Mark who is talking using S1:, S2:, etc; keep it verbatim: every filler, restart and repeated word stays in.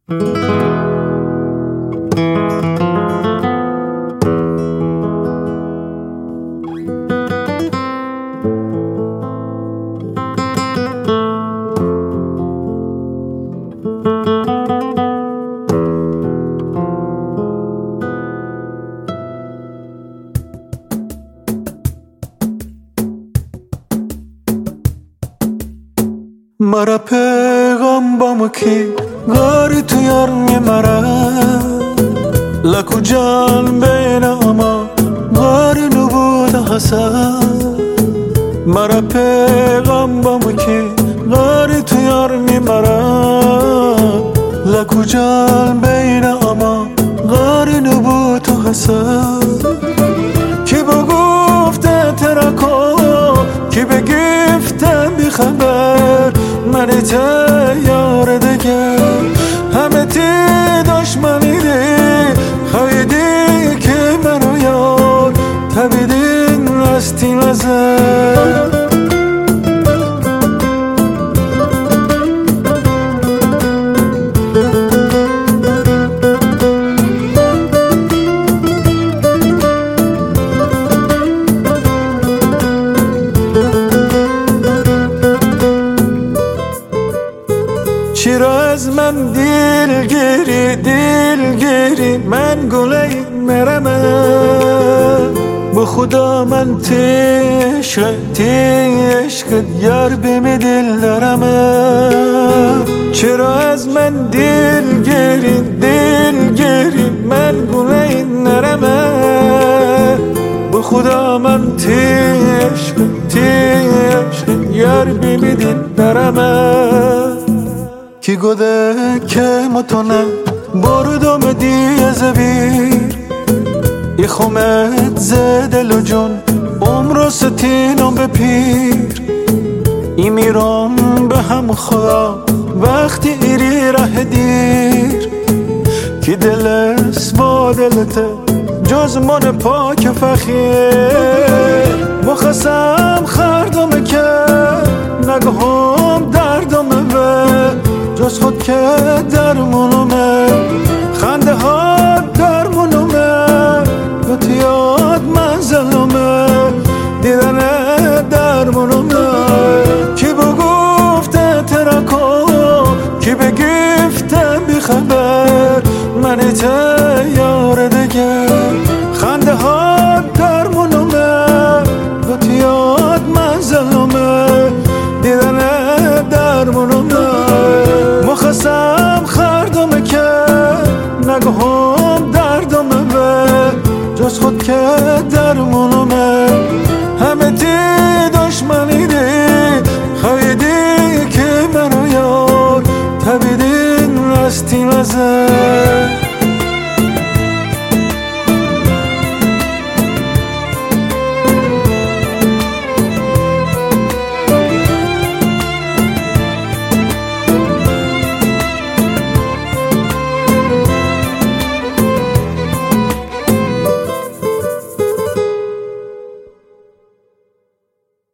S1: مرا پیغام با مکی گاری تو یارمی مرا لکو جان بین اما گاری نبود حسن مرا پیغام با مکی گاری تو یارمی مرا لکو جان بین اما گاری نبود حسن کی بگفته ترکو کی بگفته بی خبر من تیار دیگه همه تی دشمنی دی خیدی که منو یار تبیدین رستی نزد چرا از من دلگیری دلگیری من گله مرمه به خدا من تشق تشق یار بمی دل دارمه چرا از من دلگیری دلگیری من گله نرمه به خدا من تشق تشق یار بمی دل دارمه کی گوده که متونه بردم دیه زبیر ای خومت زدل و جون عمر ستینم به پیر ای میرم به هم خدا وقتی ایری ره دیر کی دلست با دلته جز من پاک فخیر مخصم خردم که نگهم دردم به جز خود که درمونمه خنده ها درمونمه گوتیاد منزلمه دیدن درمونمه کی بگفته ترکو کی بگفته بی خبر من